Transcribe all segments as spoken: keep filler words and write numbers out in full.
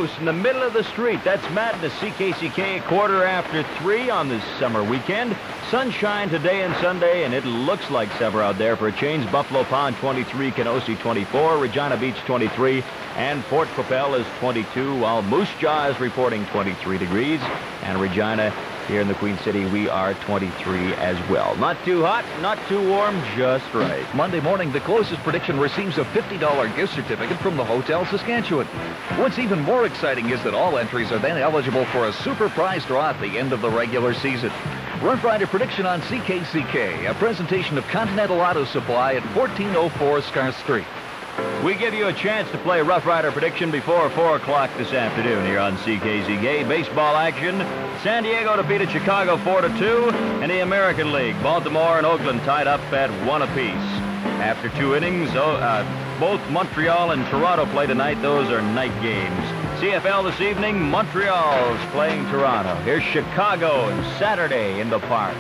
house in the middle of the street. That's Madness, C K C K, quarter after three on this summer weekend. Sunshine today and Sunday, and it looks like summer out there for a change. Buffalo Pound twenty-three, Kenosee twenty-four, Regina Beach twenty-three, and Fort Qu'Appelle is twenty-two, while Moose Jaw is reporting twenty-three degrees, and Regina here in the Queen City, we are twenty-three as well. Not too hot, not too warm, just right. Monday morning, the closest prediction receives a fifty dollar gift certificate from the Hotel Saskatchewan. What's even more exciting is that all entries are then eligible for a super prize draw at the end of the regular season. Rough Rider Prediction on C K C K, a presentation of Continental Auto Supply at fourteen oh four Scar Street. We give you a chance to play Rough Rider Prediction before four o'clock this afternoon here on C K C K. Baseball action. San Diego defeated Chicago four to two. In the American League, Baltimore and Oakland tied up at one apiece. After two innings, uh, both Montreal and Toronto play tonight. Those are night games. C F L this evening, Montreal's playing Toronto. Here's Chicago Saturday in the Park.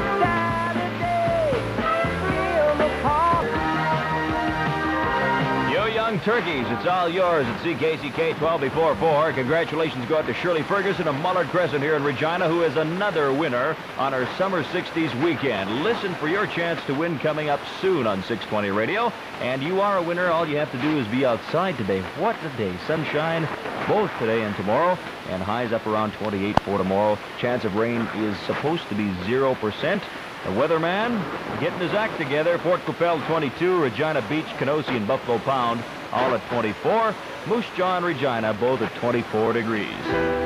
Turkeys, it's all yours at C K C K twelve before four. Congratulations go out to Shirley Ferguson of Mullard Crescent here in Regina, who is another winner on our Summer sixties weekend. Listen for your chance to win coming up soon on six twenty Radio. And you are a winner. All you have to do is be outside today. What a day. Sunshine both today and tomorrow, and highs up around twenty-eight for tomorrow. Chance of rain is supposed to be zero percent. The weatherman getting his act together. Fort Qu'Appelle twenty-two, Regina Beach, Kenosee, and Buffalo Pound all at twenty-four. Moose Jaw and Regina both at twenty-four degrees.